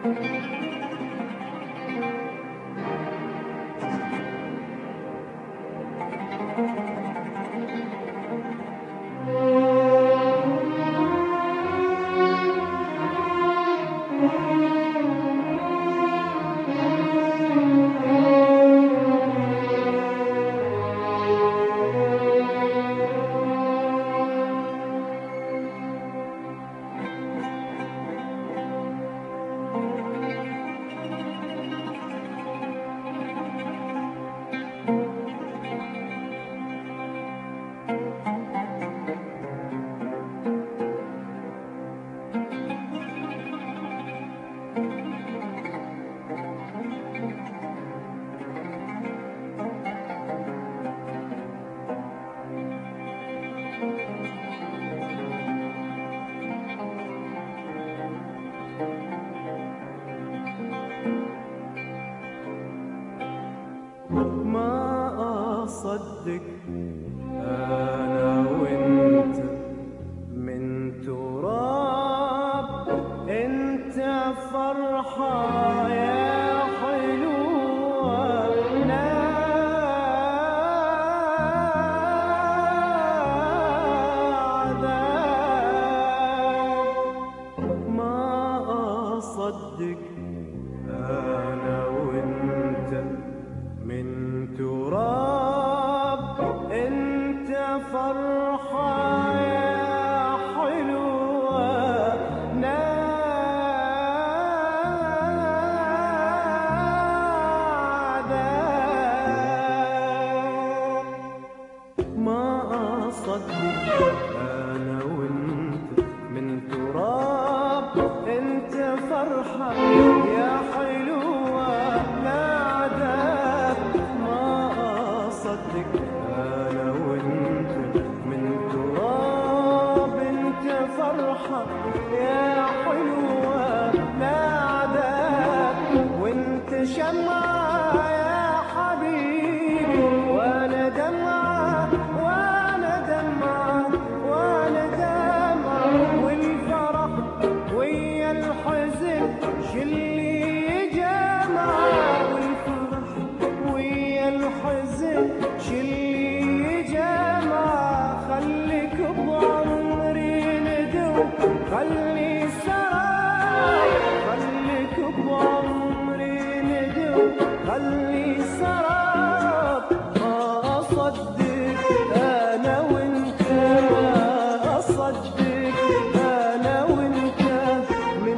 ما أصدق أنا وأنت من تراب، أنت فرحة يا حلوة ناداك. ما أصدق أنا وأنت من تراب، انت فرحة يا حلوة ناداك. ما أصدق أنا وانت من تراب، انت فرحة يا حلوة ناداك. ما أصدق أنا وانت من تراب، انت فرحة يا حلوة ناداك. وانت شمعة يا حبيبي وانا دمعة وانا دمعة وانا دمعة، والفرح ويا الحزن شلي جمعة، والفرح ويا الحزن شلي جمعة. خليك بعمري ندوم خلي سراب، خليك بعمري ندوم خلي سراب. ما أصدق أنا وأنت، ما أصدق أنا وأنت من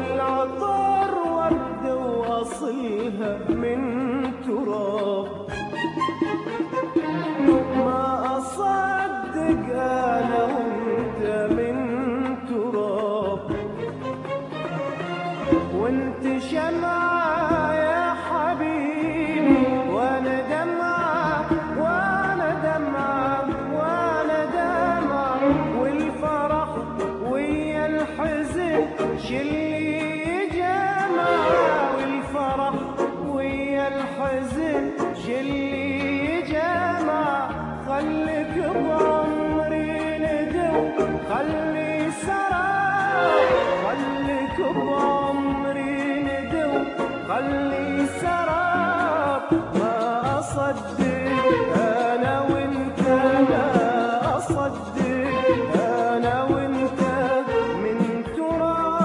والعطر ورد واصلها من تراب. والفرح ويا الحزن شلي جمع. خليك بعمري ندم خلي سراب، خليك بعمري ندم خلي سراب. ما أصدق أنا وأنت، ما أصدق أنا وأنت من تراب.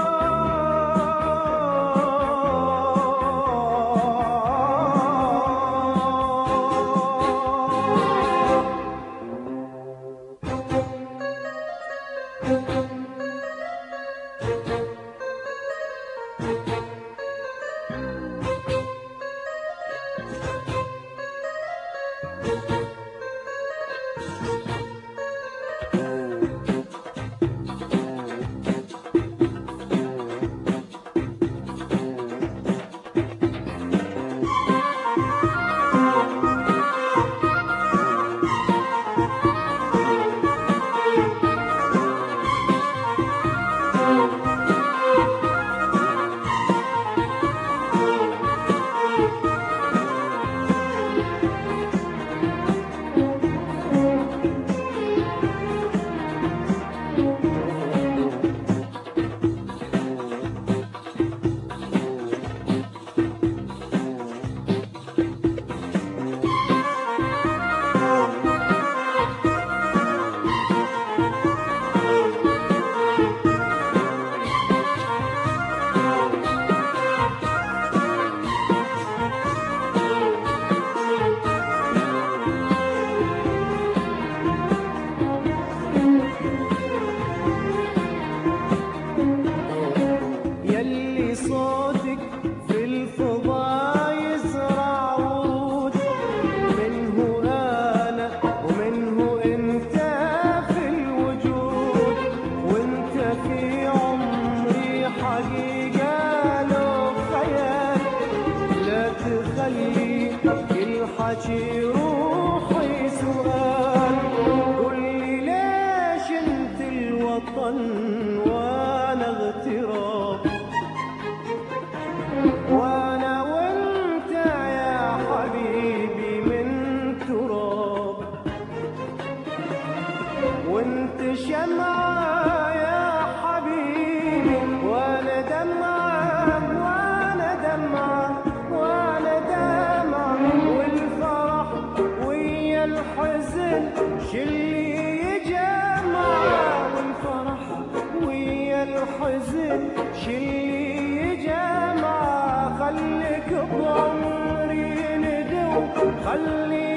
يلي صوتك في الفضا يزرع ورود، منه أنا ومنه أنت في الوجود. وأنت في عمري حقيقة لو خيال، لا تخلي الحكي روحي سؤال. قولي ليش انت الوطن وانا اغتراب، وانا وانت يا حبيبي من تراب. وانت شمعة يا حبيبي وانا دمعة، وانا دمعة، وانا دمعة. والفرح ويا الحزن شلي يجمع، والفرح ويا الحزن شلي يجمع. خليك بعمري ندم خلي